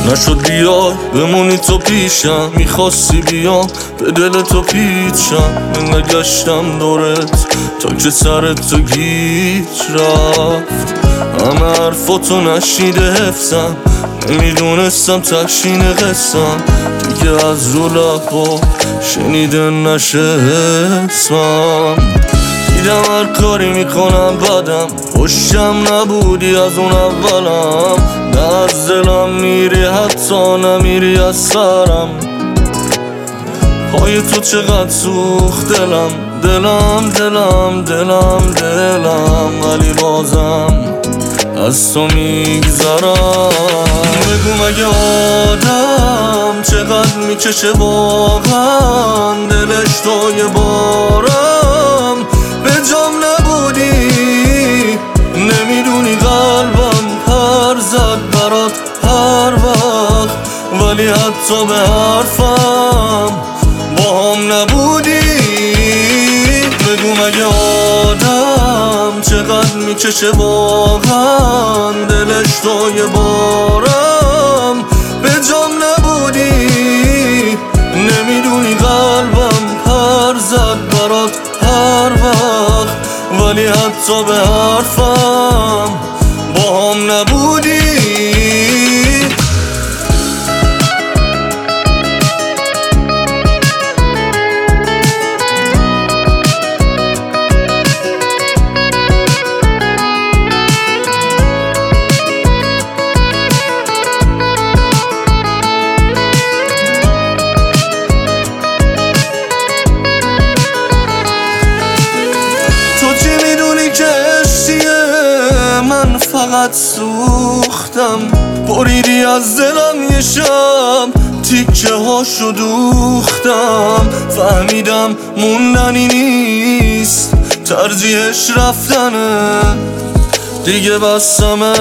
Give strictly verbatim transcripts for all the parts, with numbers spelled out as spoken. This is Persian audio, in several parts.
نشد بیای بمونی تو پیشم، میخواستی بیام به دل تو پیچم. من نگشتم دورت تا که سرت تو گیج رفت. همه حرفاتو نشنیده حفظم، نمیدونستم تکشین قسم دیگه از رو لبا شنیده نشه اسمم. دیدم هر کاری میکنم بدم، پشتم نبودی از اون اولم. نه از دلم میری حتی نمیری از سرم. پای تو چقدر سوخت دلم دلم دلم دلم دلم ولی بازم از تو میگذرم. بگو مگه آدم چقدر میکشه واقعا دلش تو یه بارم به جام نبودی. نمیدونی قلبم پر زد برات هر وقت، ولی حتی به حرفم با هم نبودی. بگو مگه آدم چقدر میکشه واقعا دلش تو یه بارم به جام نبودی. نمیدونی قلبم پر زد برات هر وقت، ولی حتی به حرفم با هم نبودی. من فقط سوختم، بریدی از دلم یه شب، تیکه هاشو دوختم. فهمیدم موندنی نیست، ترجیحش رفتنه. دیگه بسمه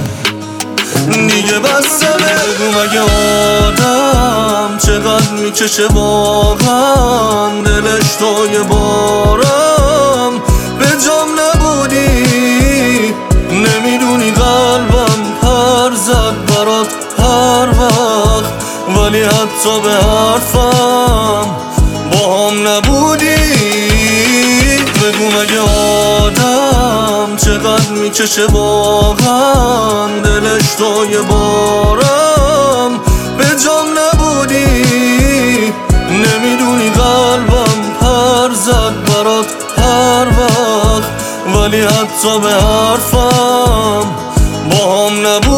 دیگه بسمه. بگو مگه آدم چقدر میکشه واقعا دلش تو یه بارم به جام نبودی. نمیدونی قلبم پر زد برات هر وقت، ولی حتی به حرفم با هم نبودی. بگو مگه آدم چقدر میکشه واقعا دلش تو یه بارم به جام نبودی. نمیدونی قلبم پر زد برات هر وقت، ولی حتی به حرفم با هم نبودی.